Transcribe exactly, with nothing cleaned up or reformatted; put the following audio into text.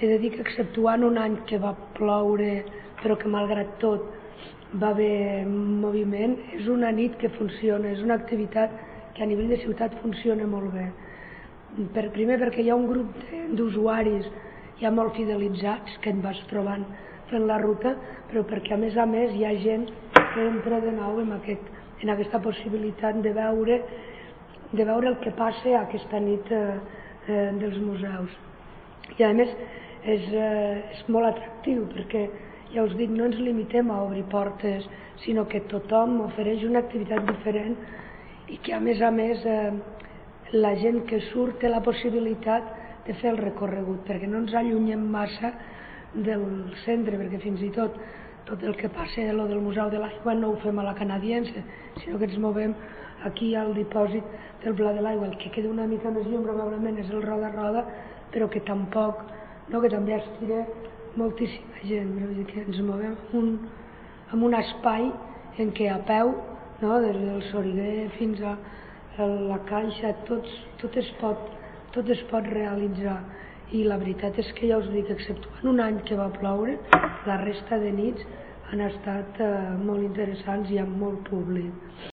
he de dir que exceptuant un any que va ploure però que malgrat tot va haver moviment, és una nit que funciona, és una activitat que a nivell de ciutat funciona molt bé. Per, primer perquè hi ha un grup d'usuaris ja molt fidelitzats que et vas trobant fent la ruta, però perquè a més a més hi ha gent que entra de nou en, aquest, en aquesta possibilitat de veure, de veure el que passa aquesta nit eh, eh, dels museus. I a més és, eh, és molt atractiu perquè ja us dic, no ens limitem a obrir portes, sinó que tothom ofereix una activitat diferent i que a més a més eh, la gent que surt té la possibilitat de fer el recorregut, perquè no ens allunyem massa del centre, perquè fins i tot tot el que passa de lo del Museu de l'Aigua no ho fem a la Canadiense, sinó que ens movem aquí al dipòsit del Pla de l'Aigua. El que queda una mica més lluny probablement és el Roda Roda, però que tampoc, no, que també estira moltíssima gent, vull dir que ens movem en un, en un espai en què a peu, no, des del Soriguer fins a la Caixa, tots, tot, es pot, tot es pot realitzar. I la veritat és que ja us dic, exceptuant un any que va ploure, la resta de nits han estat eh, molt interessants i amb molt públic.